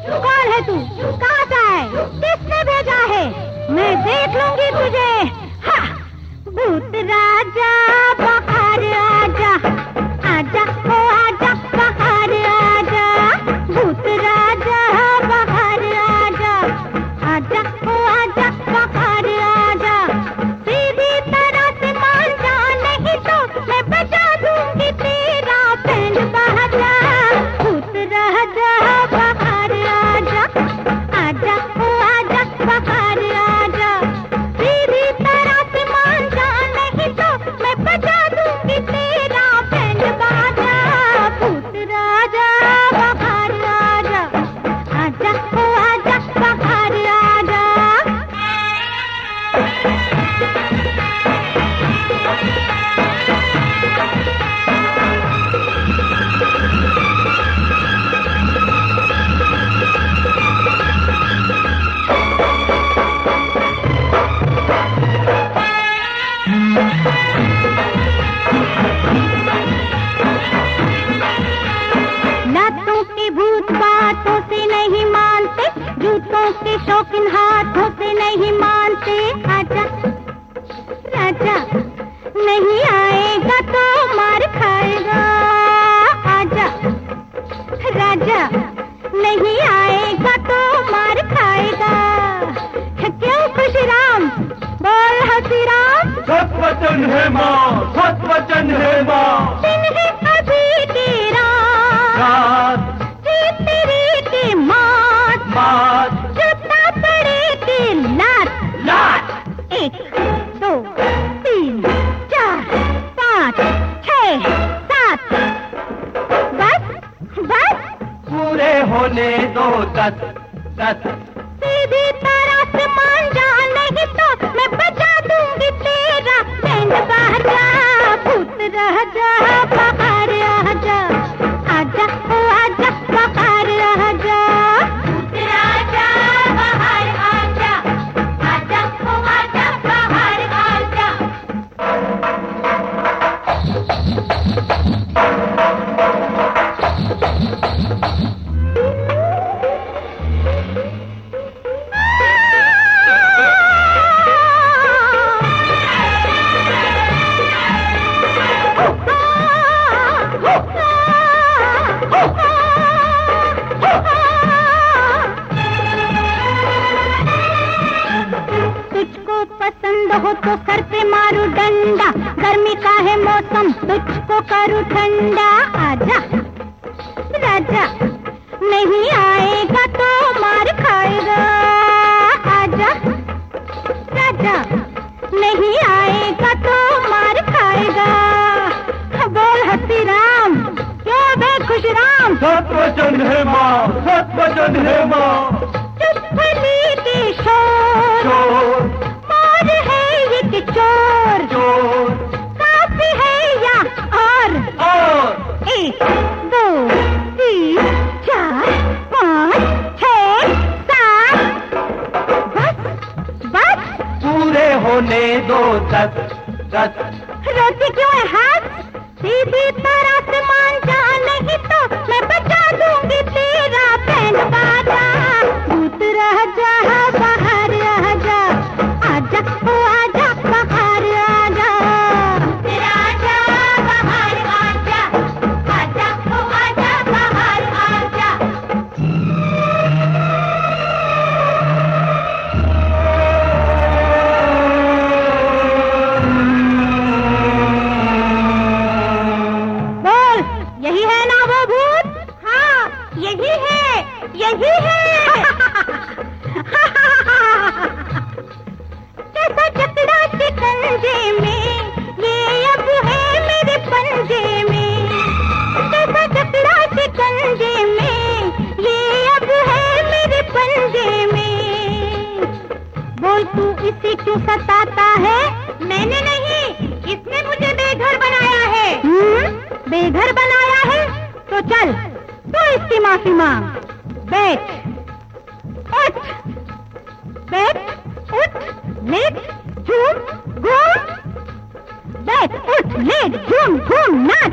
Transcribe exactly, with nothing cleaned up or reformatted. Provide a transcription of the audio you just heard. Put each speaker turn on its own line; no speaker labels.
कौन है तू? कहाँ से है? किसने भेजा है? मैं देख लूंगी तुझे। हा! भूत राजा बाहर आजा, आजा ओ आजा बाहर आजा। भूत राजा बाहर आजा, आजा ओ आजा बाहर आजा। सीधी तरह से मान जा, नहीं तो मैं बजा दूंगी तेरा बैंड बाजा। भूत राजा बाहर आजा, आजा ओ आजा बाहर आजा। सीधी तरह से मान जा, नहीं तो मैं बजा दूंगी तेरा बैंड बाजा। भूत राजा बाहर आजा, आजा ओ आजा बाहर आजा। लातों के भूत बातों से नहीं मानते, जूतों के शौकीन हाथों से नहीं मानते। आजा राजा, नहीं आएगा तो मार खाएगा। आजा राजा, नहीं आएगा तो मार खाएगा। क्यों खुशराम? बोल हसीराम।
सत वचन है माँ, सत वचन है माँ।
दिन है अभी की रात,
रात
जीत तेरी की मौत,
बात
जूता पड़े की लात।
लात।
एक दो तीन चार पाँच छः सात, बस बस।
पूरे होने दो दस दस।
सीधी तरह से मान जा, नहीं तो मैं बजा दूंगी तेरा बैंड बाजा। भूत राजा बाहर आजा, आजा ओ आजा बाहर आजा। भूत राजा बाहर आजा, आजा ओ आजा बाहर आजा। तुझको पसंद हो तो सर पे मारू डंडा, गर्मी का है मौसम तुझको करूँ ठंडा। आजा राजा, नहीं आएगा तो मार खाएगा। आजा राजा, नहीं आएगा तो मार खाएगा। बोल हसीराम, क्यों बे खुशराम?
सत वचन है माँ, सत वचन है माँ।
चुप्पली की शोर,
चोर
मोर है ये कि चोर,
चोर
काफी है या और?
और
एक दो तीन चार पाँच छः सात, बस बस।
पूरे होने दो दस दस।
रोती क्यों है हाथ? सीधी तरह से मान जा, नहीं तो मैं बजा दूंगी तेरा बैंड बाजा। भूत राजा बाहर आजा, आजा ओ आजा बाहर आजा। भूत राजा बाहर आजा, आजा ओ आजा बाहर आजा। बोल, यही है ना वो भूत? हाँ, यही है, यही है। कैसा जकड़ा शिकंजे में, ये अब है मेरे पंजे में। कैसा जकड़ा शिकंजे में, ये अब है मेरे पंजे में। बोल तू इसे क्यों सताता है? मैंने नहीं, इसने मुझे बेघर बनाया है। हम्म, बेघर बनाया है तो चल तू इसकी माफी मांग। बैठ, उठ, बैठ, उठ, लेट, झूम, घूम। बैठ, उठ, लेट, झूम, घूम, नाच।